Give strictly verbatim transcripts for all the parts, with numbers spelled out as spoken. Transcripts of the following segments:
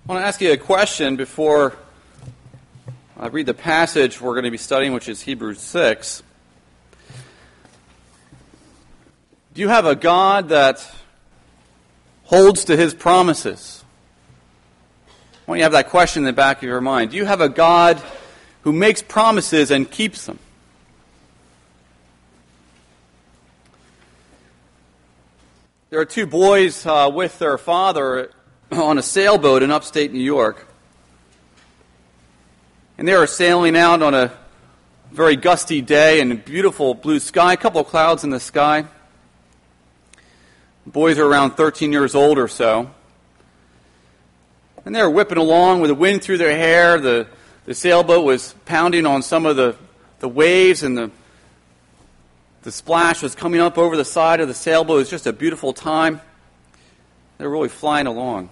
I want to ask you a question before I read the passage we're going to be studying, which is Hebrews six. Do you have a God that holds to his promises? I want you to have that question in the back of your mind. Do you have a God who makes promises and keeps them? There are two boys uh, with their father on a sailboat in upstate New York. And they are sailing out on a very gusty day and a beautiful blue sky, a couple of clouds in the sky. The boys are around thirteen years old or so. And they were whipping along with the wind through their hair. The, the sailboat was pounding on some of the, the waves, and the, the splash was coming up over the side of the sailboat. It was just a beautiful time. They were really flying along.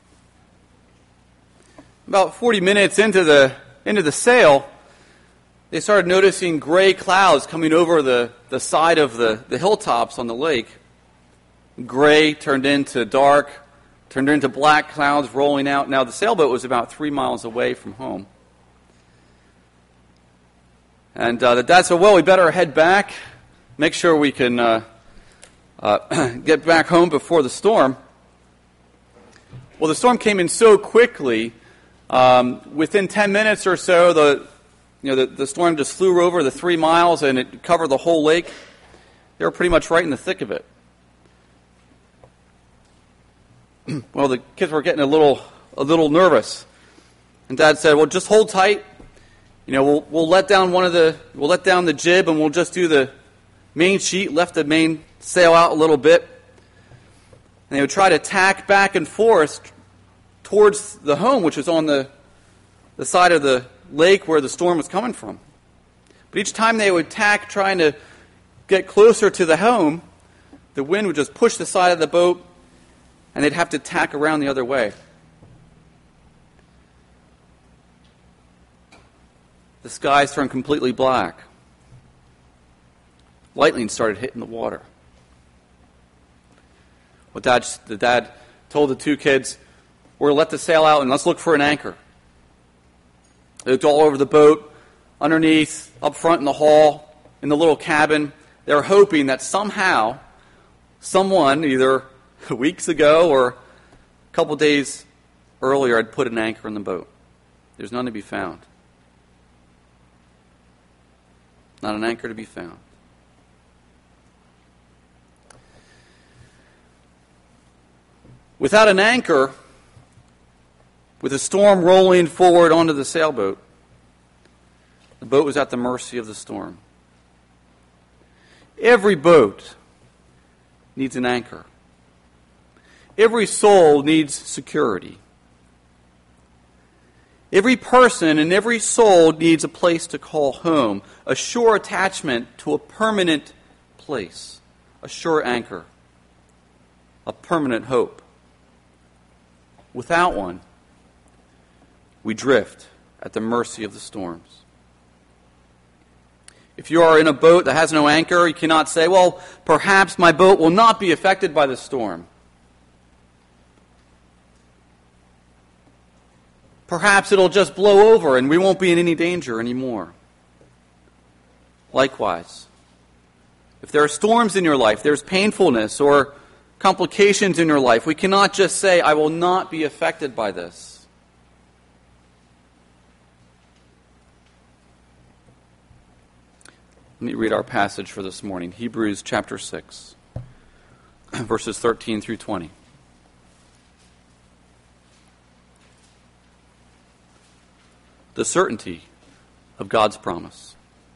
About forty minutes into the into the sail, they started noticing gray clouds coming over the, the side of the, the hilltops on the lake. Gray turned into dark, turned into black clouds rolling out. Now, the sailboat was about three miles away from home. And uh, the dad said, well, we better head back, make sure we can uh, uh, get back home before the storm. Well, the storm came in so quickly. Um, within ten minutes or so, the you know the, the storm just flew over the three miles and it covered the whole lake. They were pretty much right in the thick of it. Well, the kids were getting a little a little nervous, and Dad said, "Well, just hold tight. You know, we'll we'll let down one of the we'll let down the jib, and we'll just do the main sheet, left the main sail out a little bit." And they would try to tack back and forth towards the home, which was on the, the side of the lake where the storm was coming from. But each time they would tack trying to get closer to the home, the wind would just push the side of the boat, and they'd have to tack around the other way. The skies turned completely black. Lightning started hitting the water. Well, dad, the dad told the two kids, we're going to let the sail out and let's look for an anchor. They looked all over the boat, underneath, up front in the hall, in the little cabin. They were hoping that somehow someone, either weeks ago or a couple days earlier, had put an anchor in the boat. There's none to be found. Not an anchor to be found. Without an anchor, with a storm rolling forward onto the sailboat, the boat was at the mercy of the storm. Every boat needs an anchor. Every soul needs security. Every person and every soul needs a place to call home, a sure attachment to a permanent place, a sure anchor, a permanent hope. Without one, we drift at the mercy of the storms. If you are in a boat that has no anchor, you cannot say, well, perhaps my boat will not be affected by the storm. Perhaps it'll just blow over and we won't be in any danger anymore. Likewise, if there are storms in your life, there's painfulness or complications in your life, we cannot just say, I will not be affected by this. Let me read our passage for this morning, Hebrews chapter six, verses thirteen through twenty. The certainty of God's promise.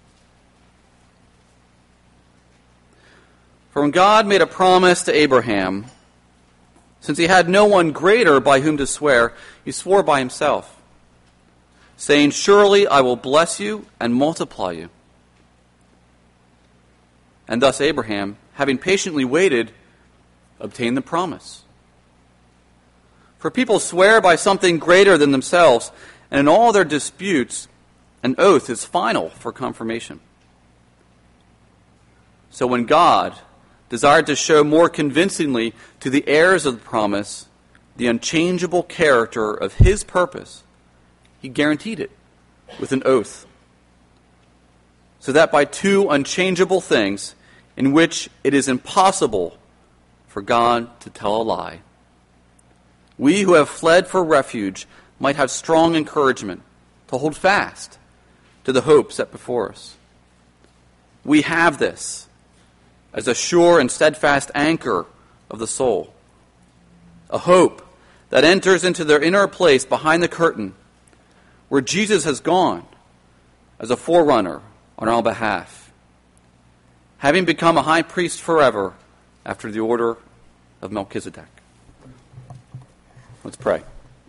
For when God made a promise to Abraham, since he had no one greater by whom to swear, he swore by himself, saying, surely I will bless you and multiply you. And thus Abraham, having patiently waited, obtained the promise. For people swear by something greater than themselves, and in all their disputes, an oath is final for confirmation. So when God desired to show more convincingly to the heirs of the promise the unchangeable character of his purpose, he guaranteed it with an oath. So that by two unchangeable things in which it is impossible for God to tell a lie, we who have fled for refuge might have strong encouragement to hold fast to the hope set before us. We have this as a sure and steadfast anchor of the soul, a hope that enters into their inner place behind the curtain where Jesus has gone as a forerunner on our behalf, having become a high priest forever after the order of Melchizedek. Let's pray.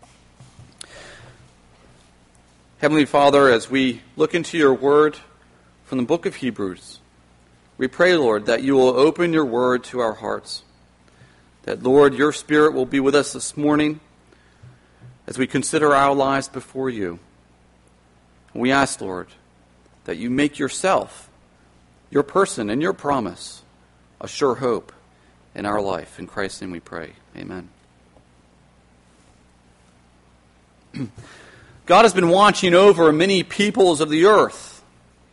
Heavenly Father, as we look into your word from the book of Hebrews, we pray, Lord, that you will open your word to our hearts. That, Lord, your Spirit will be with us this morning as we consider our lives before you. And we ask, Lord, that you make yourself, your person, and your promise a sure hope in our life. In Christ's name we pray. Amen. God has been watching over many peoples of the earth.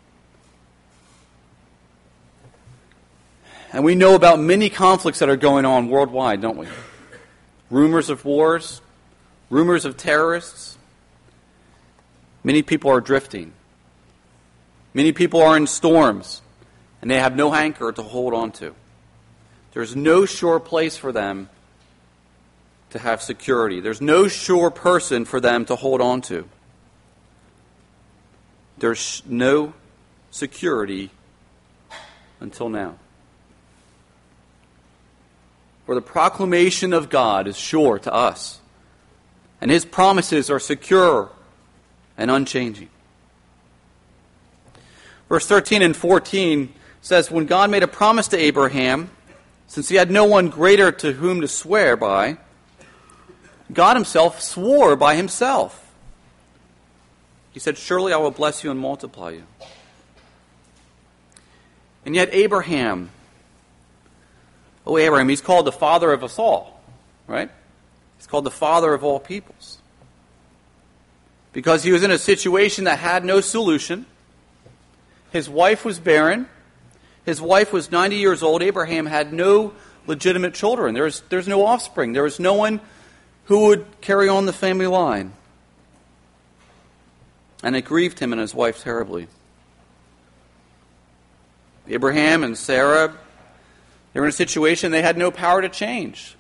And we know about many conflicts that are going on worldwide, don't we? Rumors of wars, rumors of terrorists. Many people are drifting. Many people are in storms, and they have no anchor to hold on to. There's no sure place for them to have security. There's no sure person for them to hold on to. There's no security until now. For the proclamation of God is sure to us, and his promises are secure and unchanging. Verse thirteen and fourteen says, when God made a promise to Abraham, since he had no one greater to whom to swear by, God himself swore by himself. He said, surely I will bless you and multiply you. And yet Abraham, oh Abraham, he's called the father of us all, right? He's called the father of all peoples. Because he was in a situation that had no solution. His wife was barren. His wife was ninety years old. Abraham had no legitimate children. There was, there's no offspring. There was no one who would carry on the family line. And it grieved him and his wife terribly. Abraham and Sarah, they were in a situation they had no power to change.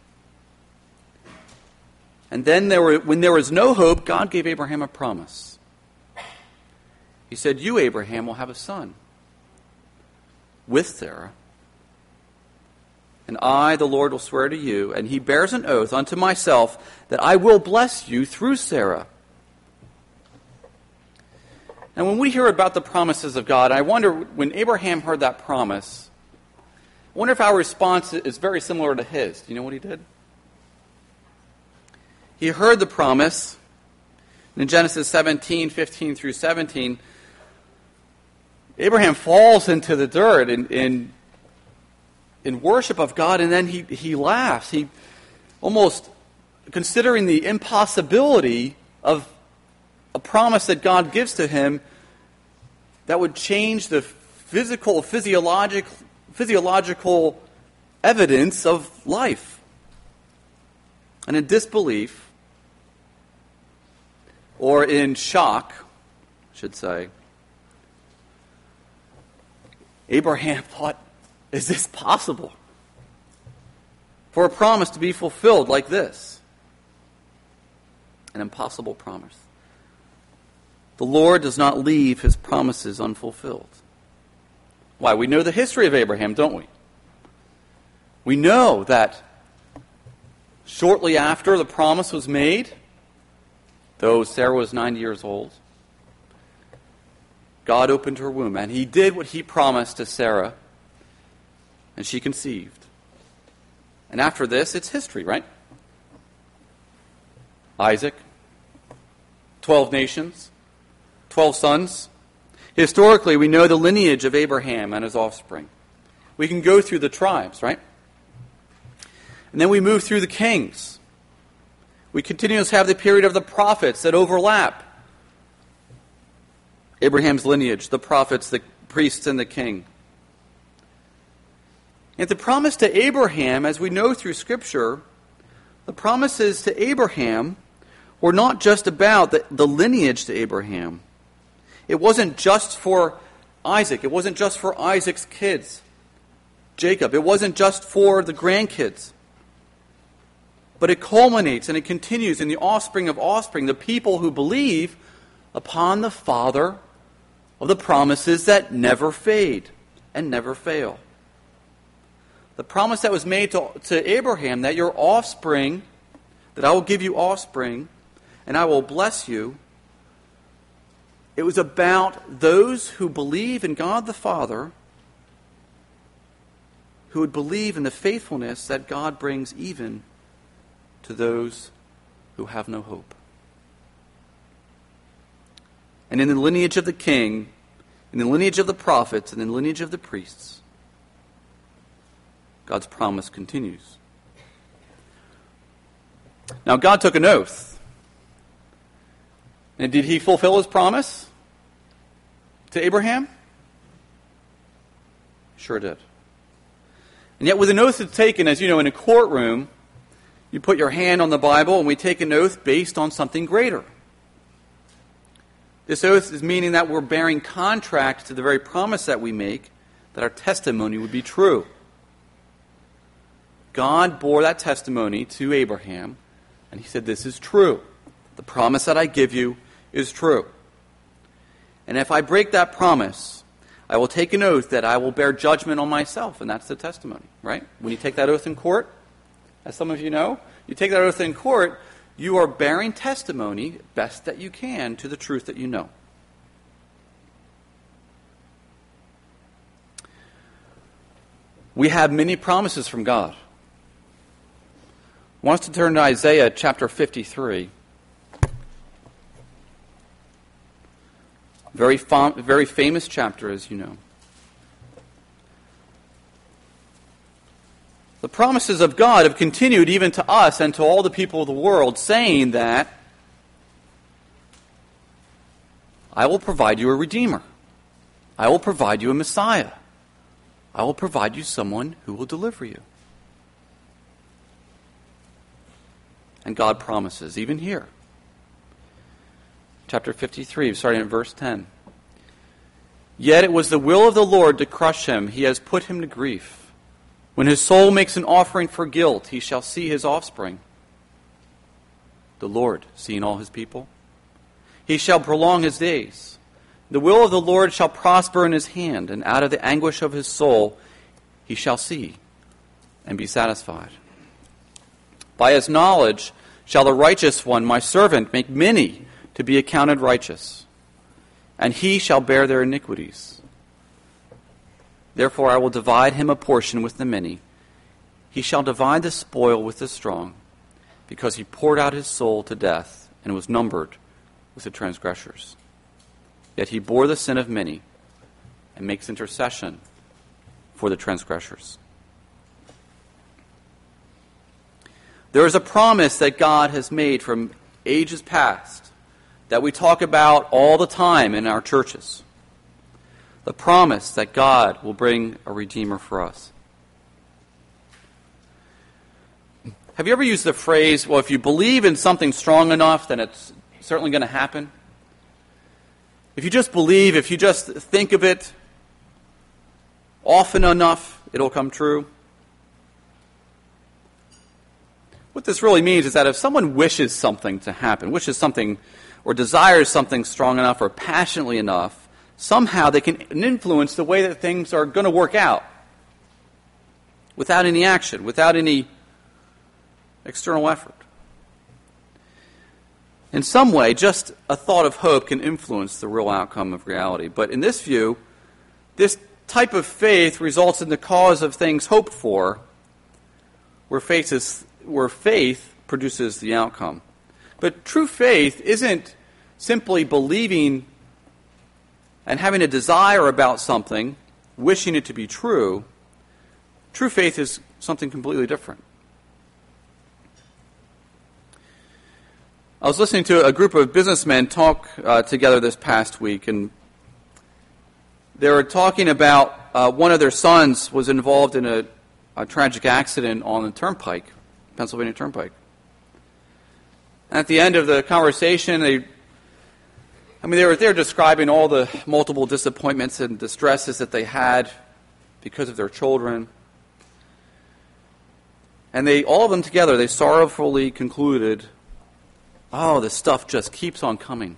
And then there were, when there was no hope, God gave Abraham a promise. He said, you, Abraham, will have a son with Sarah. And I, the Lord, will swear to you, and he bears an oath unto myself that I will bless you through Sarah. And when we hear about the promises of God, I wonder, when Abraham heard that promise, I wonder if our response is very similar to his. Do you know what he did? He heard the promise. In Genesis seventeen, fifteen through seventeen, Abraham falls into the dirt in, in, in worship of God, and then he, he laughs. He almost, considering the impossibility of a promise that God gives to him that would change the physical, physiologic, physiological evidence of life. And in disbelief, or in shock, I should say, Abraham thought, is this possible? For a promise to be fulfilled like this? An impossible promise. The Lord does not leave his promises unfulfilled. Why? We know the history of Abraham, don't we? We know that shortly after the promise was made, though Sarah was ninety years old, God opened her womb, and he did what he promised to Sarah, and she conceived. And after this, it's history, right? Isaac, twelve nations, twelve sons. Historically, we know the lineage of Abraham and his offspring. We can go through the tribes, right? And then we move through the kings. We continuously have the period of the prophets that overlap Abraham's lineage, the prophets, the priests, and the king. And the promise to Abraham, as we know through Scripture, the promises to Abraham were not just about the, the lineage to Abraham. It wasn't just for Isaac. It wasn't just for Isaac's kids, Jacob. It wasn't just for the grandkids. But it culminates and it continues in the offspring of offspring, the people who believe upon the Father of the promises that never fade and never fail. The promise that was made to, to Abraham, that your offspring, that I will give you offspring, and I will bless you, it was about those who believe in God the Father, who would believe in the faithfulness that God brings even to those who have no hope. And in the lineage of the king, in the lineage of the prophets, and in the lineage of the priests, God's promise continues. Now, God took an oath. And did he fulfill his promise to Abraham? Sure did. And yet with an oath that's taken, as you know, in a courtroom, you put your hand on the Bible and we take an oath based on something greater. This oath is meaning that we're bearing contract to the very promise that we make, that our testimony would be true. God bore that testimony to Abraham, and he said, this is true. The promise that I give you is true. And if I break that promise, I will take an oath that I will bear judgment on myself, and that's the testimony, right? When you take that oath in court, as some of you know, you take that oath in court, you are bearing testimony best that you can to the truth that you know. We have many promises from God. I want us to turn to Isaiah chapter fifty-three. Very, fam- very famous chapter, as you know. The promises of God have continued even to us and to all the people of the world, saying that I will provide you a Redeemer. I will provide you a Messiah. I will provide you someone who will deliver you. And God promises, even here. Chapter fifty-three, starting at verse ten. Yet it was the will of the Lord to crush him. He has put him to grief. When his soul makes an offering for guilt, he shall see his offspring. The Lord, seeing all his people. He shall prolong his days. The will of the Lord shall prosper in his hand, and out of the anguish of his soul he shall see and be satisfied. By his knowledge shall the righteous one, my servant, make many to be accounted righteous, and he shall bear their iniquities. Therefore I will divide him a portion with the many. He shall divide the spoil with the strong, because he poured out his soul to death and was numbered with the transgressors. Yet he bore the sin of many and makes intercession for the transgressors. There is a promise that God has made from ages past that we talk about all the time in our churches. The promise that God will bring a Redeemer for us. Have you ever used the phrase, well, if you believe in something strong enough, then it's certainly going to happen? If you just believe, if you just think of it often enough, it'll come true? What this really means is that if someone wishes something to happen, wishes something or desires something strong enough or passionately enough, somehow they can influence the way that things are going to work out without any action, without any external effort. In some way, just a thought of hope can influence the real outcome of reality. But in this view, this type of faith results in the cause of things hoped for, where faith is, where faith produces the outcome. But true faith isn't simply believing and having a desire about something, wishing it to be true. True faith is something completely different. I was listening to a group of businessmen talk uh, together this past week, and they were talking about uh, one of their sons was involved in a, a tragic accident on the turnpike, Pennsylvania Turnpike. And at the end of the conversation, they, I mean, they were there describing all the multiple disappointments and distresses that they had because of their children. And they, all of them together, they sorrowfully concluded, oh, this stuff just keeps on coming.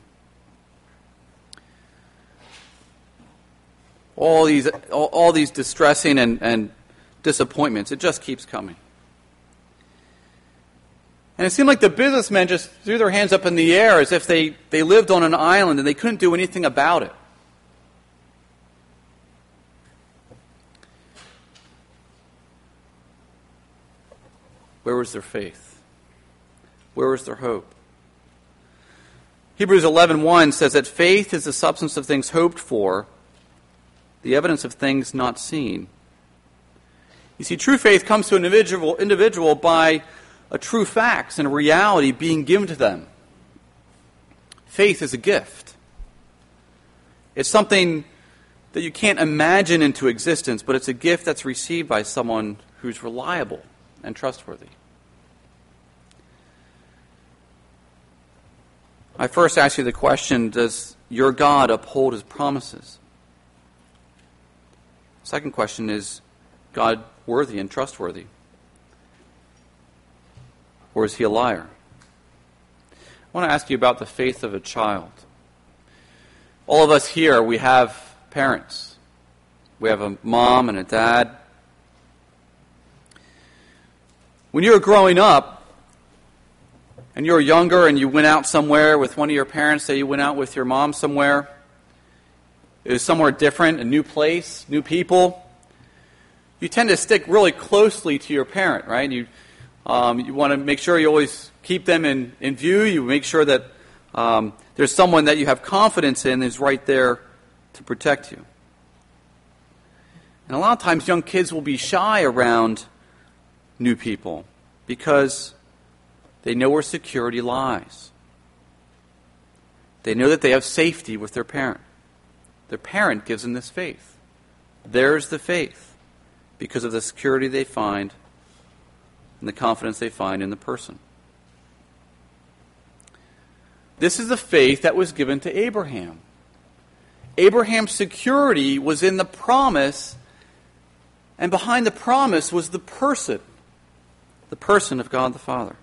All these, all, all these distressing and, and disappointments, it just keeps coming. And it seemed like the businessmen just threw their hands up in the air as if they, they lived on an island and they couldn't do anything about it. Where was their faith? Where was their hope? Hebrews eleven one says that faith is the substance of things hoped for, the evidence of things not seen. You see, true faith comes to an individual, individual by a true facts and a reality being given to them. Faith is a gift. It's something that you can't imagine into existence, but it's a gift that's received by someone who's reliable and trustworthy. I first ask you the question, does your God uphold his promises? Second question, is God worthy and trustworthy? Or is he a liar? I want to ask you about the faith of a child. All of us here, we have parents. We have a mom and a dad. When you were growing up, and you were younger and you went out somewhere with one of your parents, say you went out with your mom somewhere, it was somewhere different, a new place, new people, you tend to stick really closely to your parent, right? You um, you want to make sure you always keep them in, in view. You make sure that um, there's someone that you have confidence in is right there to protect you. And a lot of times young kids will be shy around new people because they know where security lies. They know that they have safety with their parent. Their parent gives them this faith. There's the faith because of the security they find and the confidence they find in the person. This is the faith that was given to Abraham. Abraham's security was in the promise, and behind the promise was the person, the person of God the Father.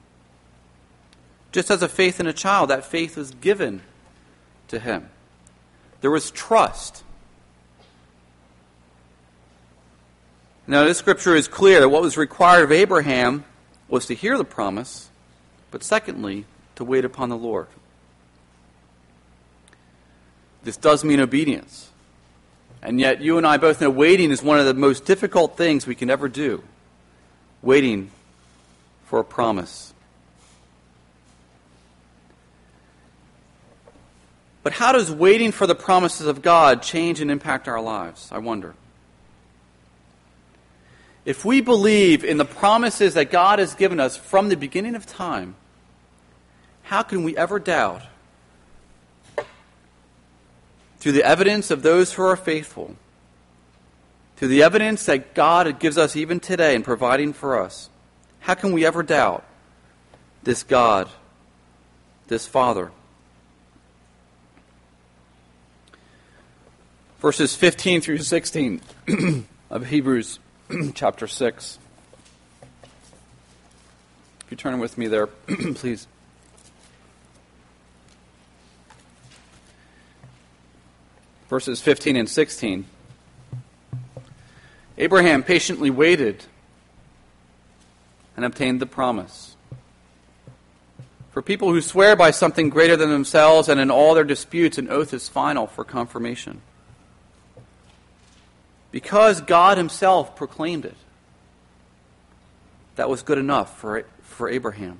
Just as a faith in a child, that faith was given to him. There was trust. Now, this scripture is clear that what was required of Abraham was to hear the promise, but secondly, to wait upon the Lord. This does mean obedience. And yet, you and I both know waiting is one of the most difficult things we can ever do. Waiting for a promise. But how does waiting for the promises of God change and impact our lives? I wonder. If we believe in the promises that God has given us from the beginning of time, how can we ever doubt? Through the evidence of those who are faithful, through the evidence that God gives us even today in providing for us, how can we ever doubt this God, this Father? Verses fifteen through sixteen of Hebrews chapter six. If you turn with me there, please. Verses fifteen and sixteen. Abraham patiently waited and obtained the promise. For people who swear by something greater than themselves, and in all their disputes, an oath is final for confirmation. Because God himself proclaimed it, that was good enough for, for Abraham.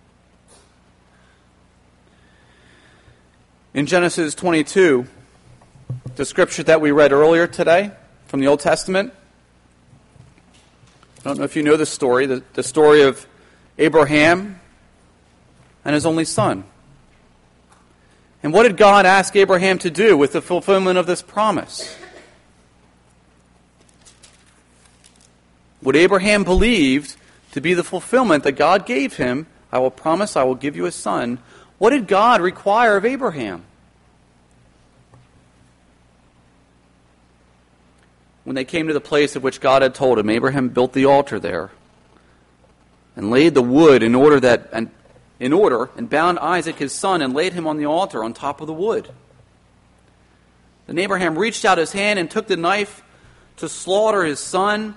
In Genesis twenty-two, the scripture that we read earlier today from the Old Testament, I don't know if you know the story, the, the story of Abraham and his only son. And what did God ask Abraham to do with the fulfillment of this promise? What Abraham believed to be the fulfillment that God gave him, I will promise I will give you a son. What did God require of Abraham? When they came to the place of which God had told him, Abraham built the altar there and laid the wood in order that and in order and bound Isaac his son and laid him on the altar on top of the wood. Then Abraham reached out his hand and took the knife to slaughter his son.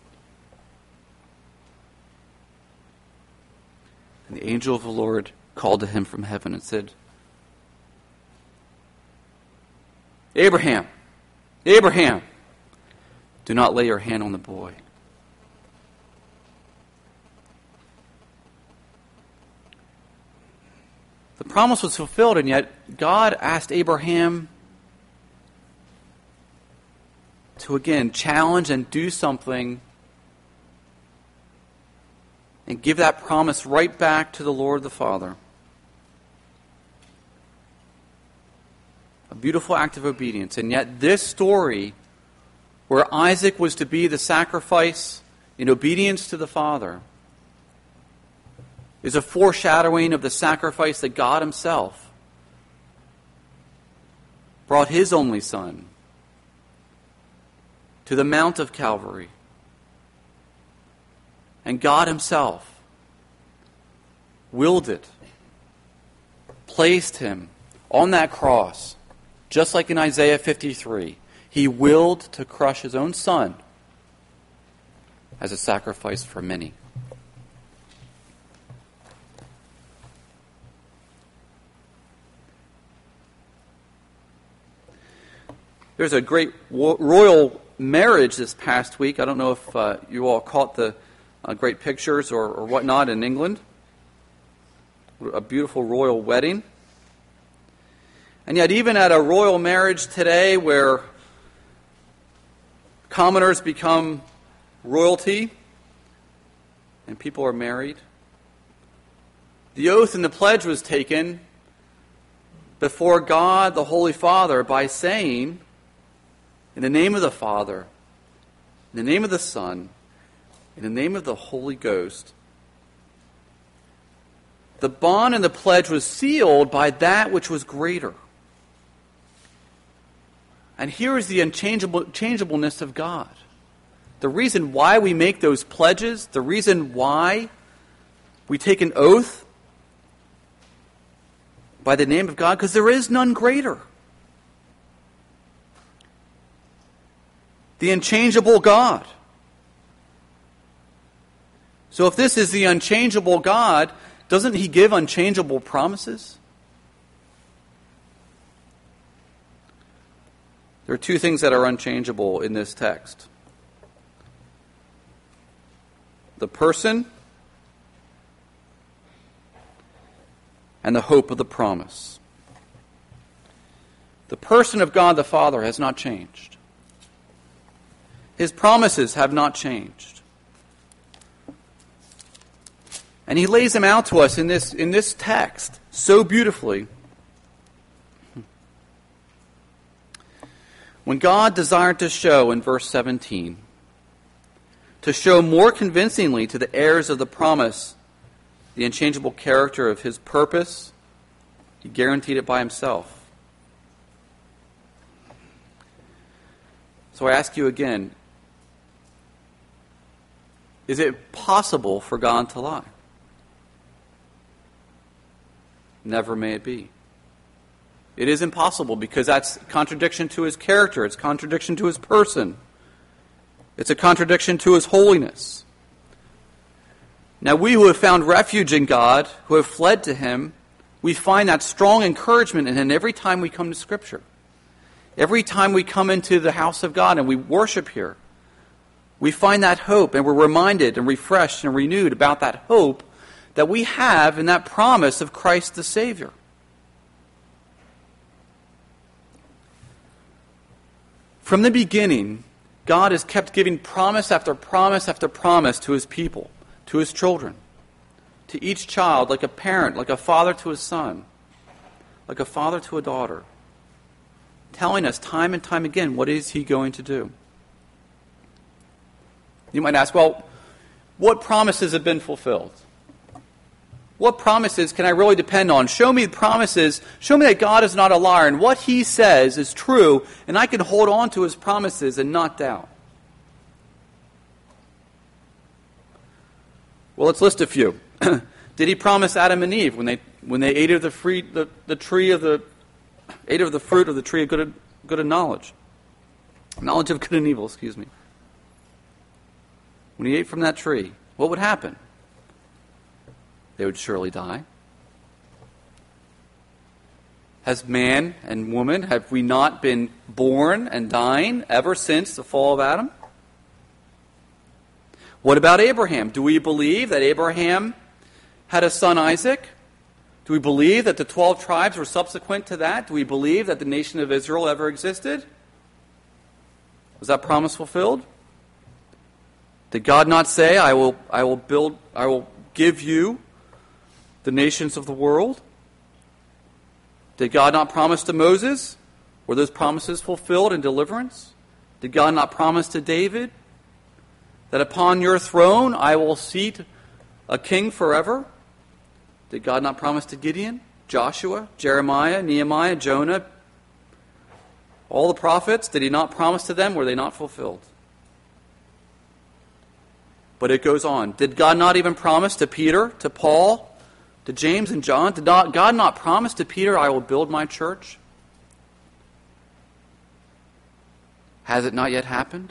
And the angel of the Lord called to him from heaven and said, Abraham, Abraham, do not lay your hand on the boy. The promise was fulfilled, and yet God asked Abraham to again challenge and do something and give that promise right back to the Lord the Father. A beautiful act of obedience. And yet this story, where Isaac was to be the sacrifice in obedience to the Father, is a foreshadowing of the sacrifice that God himself brought his only son to the Mount of Calvary. And God himself willed it, placed him on that cross, just like in Isaiah fifty-three. He willed to crush his own son as a sacrifice for many. There's a great royal marriage this past week. I don't know if uh, you all caught the uh, great pictures or, or whatnot in England. A beautiful royal wedding. And yet even at a royal marriage today where commoners become royalty and people are married, the oath and the pledge was taken before God the Holy Father by saying, in the name of the Father, in the name of the Son, in the name of the Holy Ghost. The bond and the pledge was sealed by that which was greater. And here is the unchangeable changeableness of God. The reason why we make those pledges, the reason why we take an oath by the name of God, because there is none greater. The unchangeable God. So if this is the unchangeable God, doesn't he give unchangeable promises? There are two things that are unchangeable in this text. The person and the hope of the promise. The person of God the Father has not changed. His promises have not changed. And he lays them out to us in this, in this text so beautifully. When God desired to show, in verse seventeen, to show more convincingly to the heirs of the promise the unchangeable character of his purpose, he guaranteed it by himself. So I ask you again, is it possible for God to lie? Never may it be. It is impossible because that's contradiction to his character. It's contradiction to his person. It's a contradiction to his holiness. Now we who have found refuge in God, who have fled to him, we find that strong encouragement in him every time we come to Scripture. Every time we come into the house of God and we worship here, we find that hope, and we're reminded and refreshed and renewed about that hope that we have in that promise of Christ the Savior. From the beginning, God has kept giving promise after promise after promise to his people, to his children. to each child like a parent, like a father to a son, like a father to a daughter, telling us time and time again, what is he going to do? You might ask, well, what promises have been fulfilled? What promises can I really depend on? Show me the promises. Show me that God is not a liar and what he says is true, and I can hold on to his promises and not doubt. Well, let's list a few. Did he promise Adam and Eve when they when they ate of the free the, the tree of the ate of the fruit of the tree of good and, good and knowledge? Knowledge of good and evil, excuse me. When he ate from that tree, what would happen? They would surely die. Has man and woman, have we not been born and dying ever since the fall of Adam? What about Abraham? Do we believe that Abraham had a son Isaac? Do we believe that the twelve tribes were subsequent to that? Do we believe that the nation of Israel ever existed? Was that promise fulfilled? Did God not say, I will, I will build, I will give you the nations of the world? Did God not promise to Moses? Were those promises fulfilled in deliverance? Did God not promise to David that upon your throne I will seat a king forever? Did God not promise to Gideon, Joshua, Jeremiah, Nehemiah, Jonah, all the prophets? Did he not promise to them? Were they not fulfilled? But it goes on. Did God not even promise to Peter, to Paul, to James and John? Did not, God not promise to Peter, I will build my church? Has it not yet happened?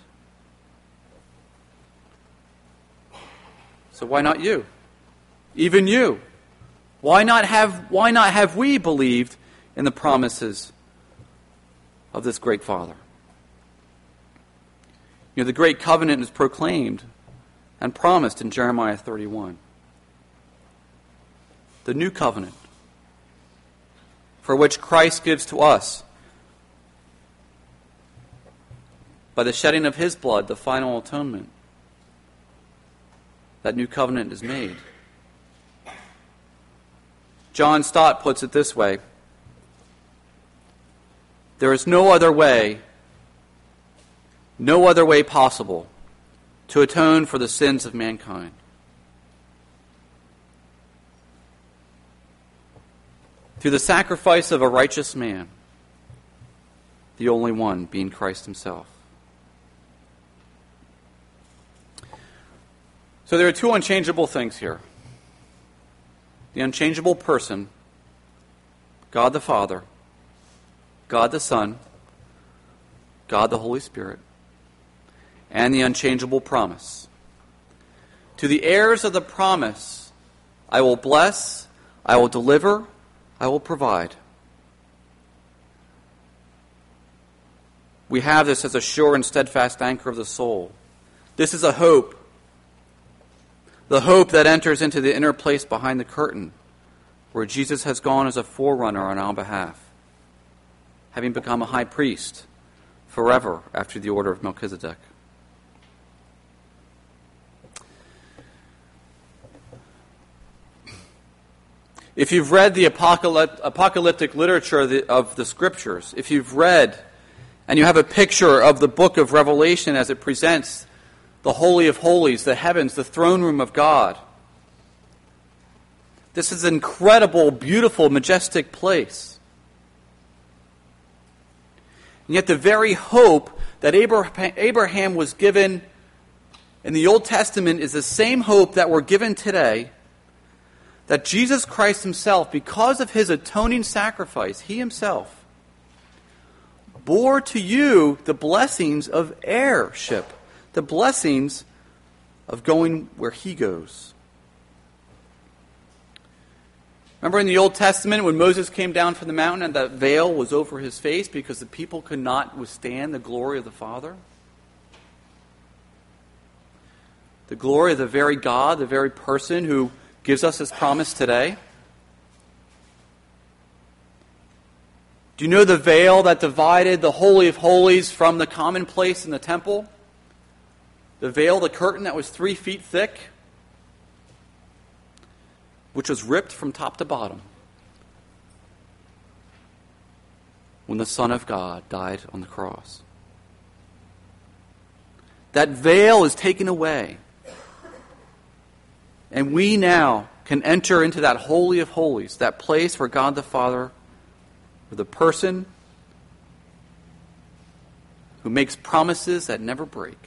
So why not you? Even you. Why not have, why not have we believed in the promises of this great Father? You know, the great covenant is proclaimed and promised in Jeremiah thirty-one. The new covenant, for which Christ gives to us, by the shedding of his blood, the final atonement. That new covenant is made. John Stott puts it this way: there is no other way, no other way possible to atone for the sins of mankind. Through the sacrifice of a righteous man, the only one being Christ himself. So there are two unchangeable things here. The unchangeable person, God the Father, God the Son, God the Holy Spirit, and the unchangeable promise. To the heirs of the promise, I will bless, I will deliver, I will provide. We have this as a sure and steadfast anchor of the soul. This is a hope. The hope that enters into the inner place behind the curtain, where Jesus has gone as a forerunner on our behalf, having become a high priest forever after the order of Melchizedek. If you've read the apocalyptic literature of the, of the Scriptures, if you've read and you have a picture of the book of Revelation as it presents the Holy of Holies, the heavens, the throne room of God, this is an incredible, beautiful, majestic place. And yet the very hope that Abraham was given in the Old Testament is the same hope that we're given today, that Jesus Christ himself, because of his atoning sacrifice, he himself bore to you the blessings of heirship, the blessings of going where he goes. Remember in the Old Testament when Moses came down from the mountain and that veil was over his face because the people could not withstand the glory of the Father? The glory of the very God, the very person who gives us his promise today. Do you know the veil that divided the Holy of Holies from the common place in the temple? The veil, the curtain that was three feet thick? which was ripped from top to bottom when the Son of God died on the cross. That veil is taken away. And we now can enter into that Holy of Holies, that place where God the Father, where the person who makes promises that never break.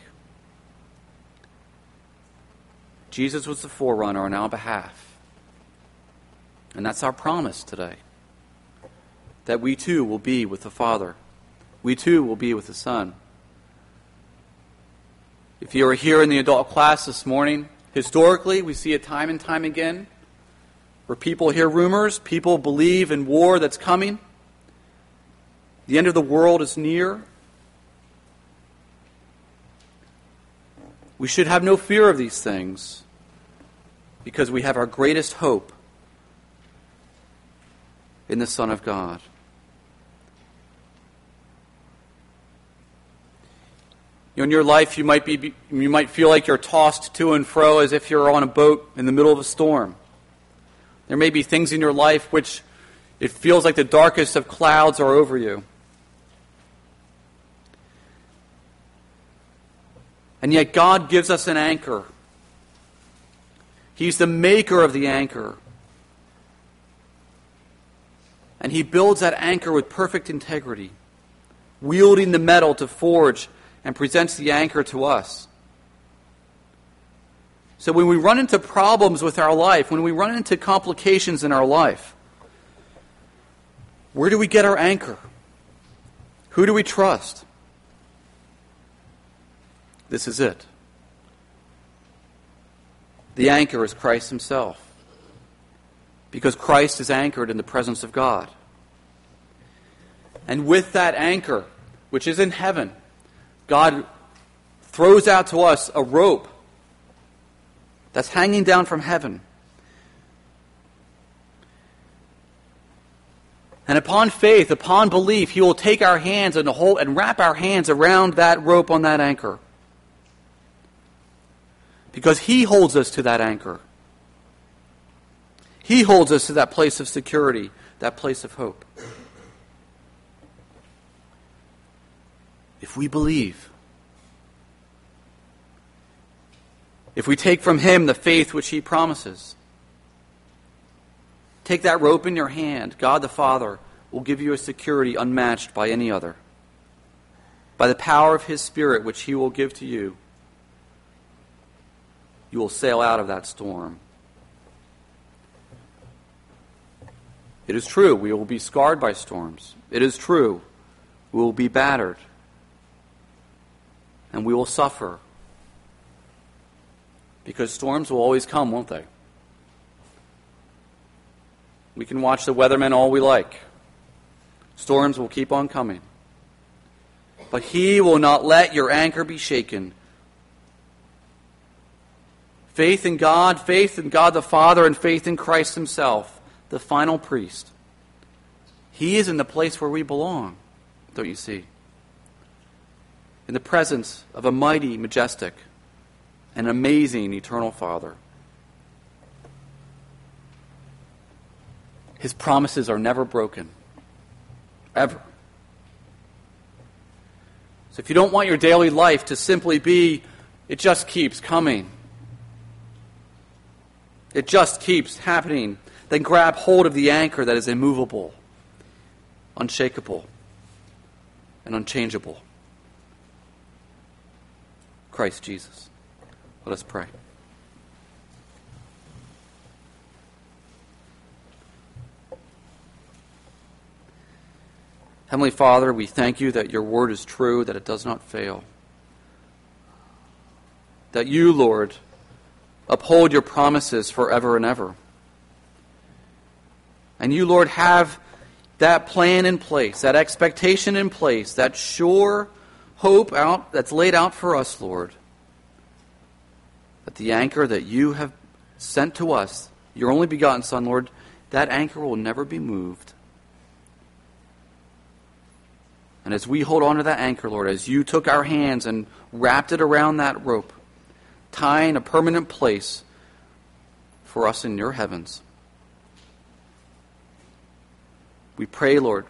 Jesus was the forerunner on our behalf. And that's our promise today. That we too will be with the Father. We too will be with the Son. If you are here in the adult class this morning, historically, we see it time and time again where people hear rumors, people believe in war that's coming. The end of the world is near. We should have no fear of these things because we have our greatest hope in the Son of God. You know, in your life, you might be you might feel like you're tossed to and fro as if you're on a boat in the middle of a storm. There may be things in your life which it feels like the darkest of clouds are over you. And yet God gives us an anchor. He's the maker of the anchor. And He builds that anchor with perfect integrity, wielding the metal to forge and presents the anchor to us. So when we run into problems with our life, when we run into complications in our life, where do we get our anchor? Who do we trust? This is it. The anchor is Christ Himself, because Christ is anchored in the presence of God. And with that anchor, which is in heaven, God throws out to us a rope that's hanging down from heaven. And upon faith, upon belief, He will take our hands and hold and wrap our hands around that rope on that anchor. Because He holds us to that anchor. He holds us to that place of security, that place of hope. If we believe, if we take from Him the faith which He promises, take that rope in your hand, God the Father will give you a security unmatched by any other. By the power of His Spirit which He will give to you, you will sail out of that storm. It is true, we will be scarred by storms. It is true, we will be battered. And we will suffer. Because storms will always come, won't they? We can watch the weathermen all we like. Storms will keep on coming. But He will not let your anchor be shaken. Faith in God, faith in God the Father, and faith in Christ Himself, the final priest. He is in the place where we belong, don't you see? In the presence of a mighty, majestic, and amazing eternal Father. His promises are never broken. Ever. So if you don't want your daily life to simply be, it just keeps coming, it just keeps happening, then grab hold of the anchor that is immovable, unshakable, and unchangeable. Christ Jesus. Let us pray. Heavenly Father, we thank You that Your word is true, that it does not fail. That You, Lord, uphold Your promises forever and ever. And You, Lord, have that plan in place, that expectation in place, that sure hope out that's laid out for us, Lord. That the anchor that You have sent to us, Your only begotten Son, Lord, that anchor will never be moved. And as we hold on to that anchor, Lord, as You took our hands and wrapped it around that rope, tying a permanent place for us in Your heavens, We pray, Lord,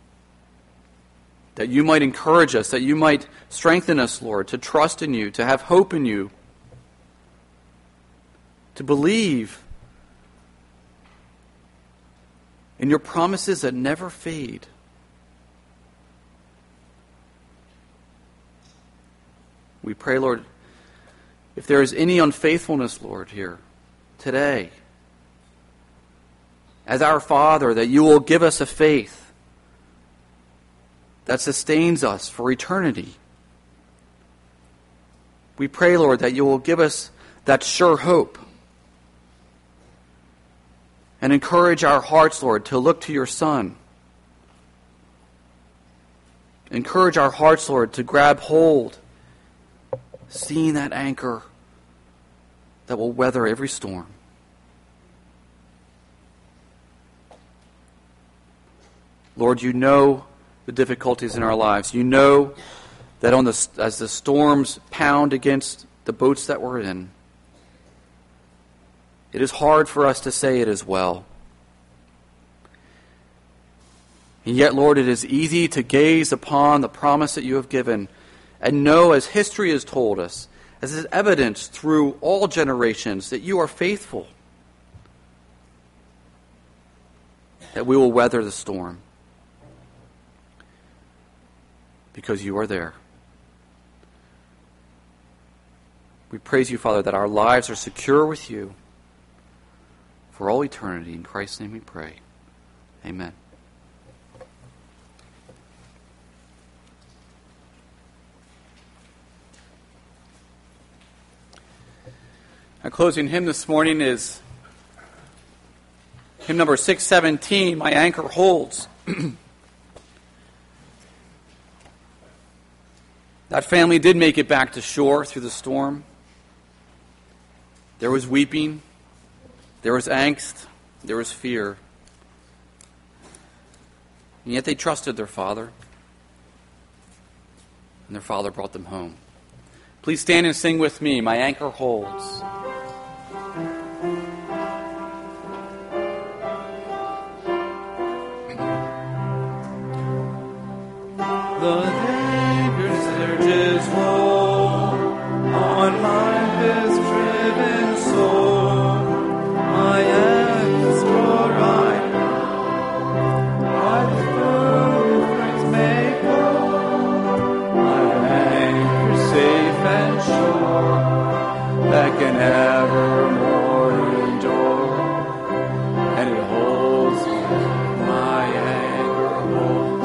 that you might encourage us, that you might strengthen us, Lord, to trust in you, to have hope in you, to believe in your promises that never fade. We pray, Lord, if there is any unfaithfulness, Lord, here today, as our Father, that you will give us a faith that sustains us for eternity. We pray, Lord, that you will give us that sure hope and encourage our hearts, Lord, to look to your Son. Encourage our hearts, Lord, to grab hold, seeing that anchor that will weather every storm. Lord, you know the difficulties in our lives. You know that on the, as the storms pound against the boats that we're in, it is hard for us to say it as well. And yet, Lord, it is easy to gaze upon the promise that you have given and know, as history has told us, as is evidenced through all generations, that you are faithful, that we will weather the storm because you are there. We praise you, Father, that our lives are secure with you for all eternity. In Christ's name we pray. Amen. Our closing hymn this morning is hymn number six seventeen, My Anchor Holds. That family did make it back to shore through the storm. There was weeping, there was angst, there was fear. And yet they trusted their father, and their father brought them home. Please stand and sing with me, My Anchor Holds. The anchor surges low, on life is driven soul. My anchor's for right now, by the firm friends may go. My anchor's safe and sure, that can evermore endure, and it holds my anchor holds.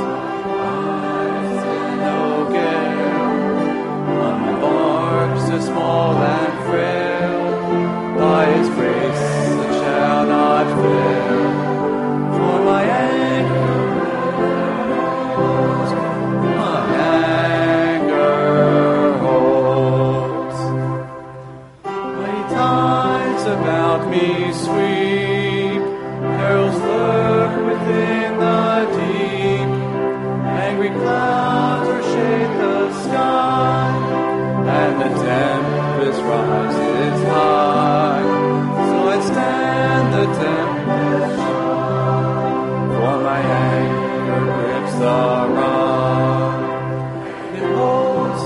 Small and frail, by His grace it shall not fail. For my anchor holds, my anchor holds. Mighty tides about me sweep, perils lurk within the deep. Angry clouds o'ershade the sky, and the tempest rises high. So I stand the tempest shine, for my anchor grips the rock. It holds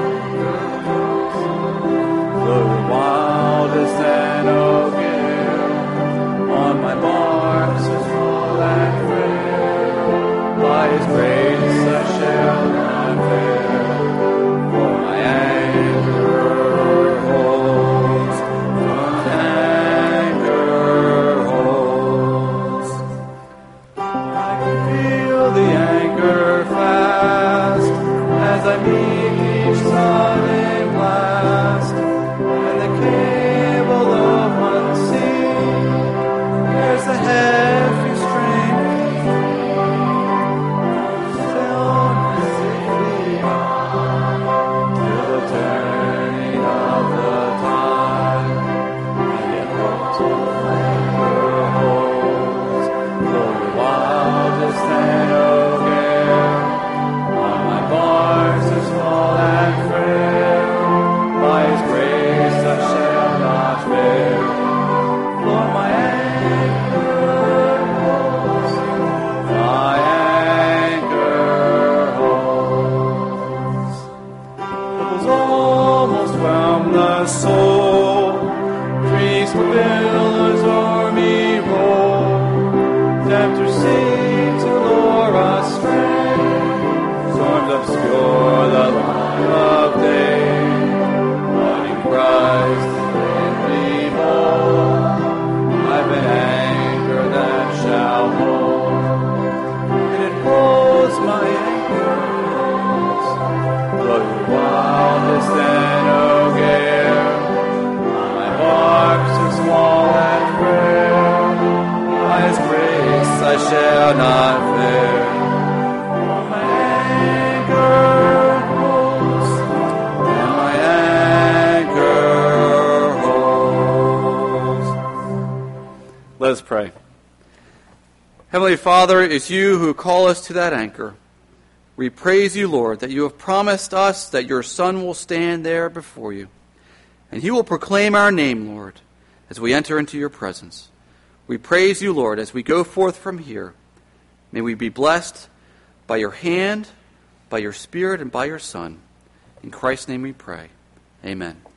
the wildest and oh gale. On my barks is full and frail, by His grace I shall not fail. For my anchor holds, my anchor holds. I can feel the anchor fast as I meet each sudden blast, and the cable of one sea bears the heavy strain. Still sea to lure us astray. Storms obscure the light of day. But in Christ in me bold, I've an anchor that shall hold. And it holds my anchors, though the wildest and oh gale. My bark's too small and frail, by His grace I shall not fear. For my anchor holds, and my anchor holds. Let us pray. Heavenly Father, it is you who call us to that anchor. We praise you, Lord, that you have promised us that your Son will stand there before you. And he will proclaim our name, Lord, as we enter into your presence. We praise you, Lord, as we go forth from here. May we be blessed by your hand, by your Spirit, and by your Son. In Christ's name we pray. Amen.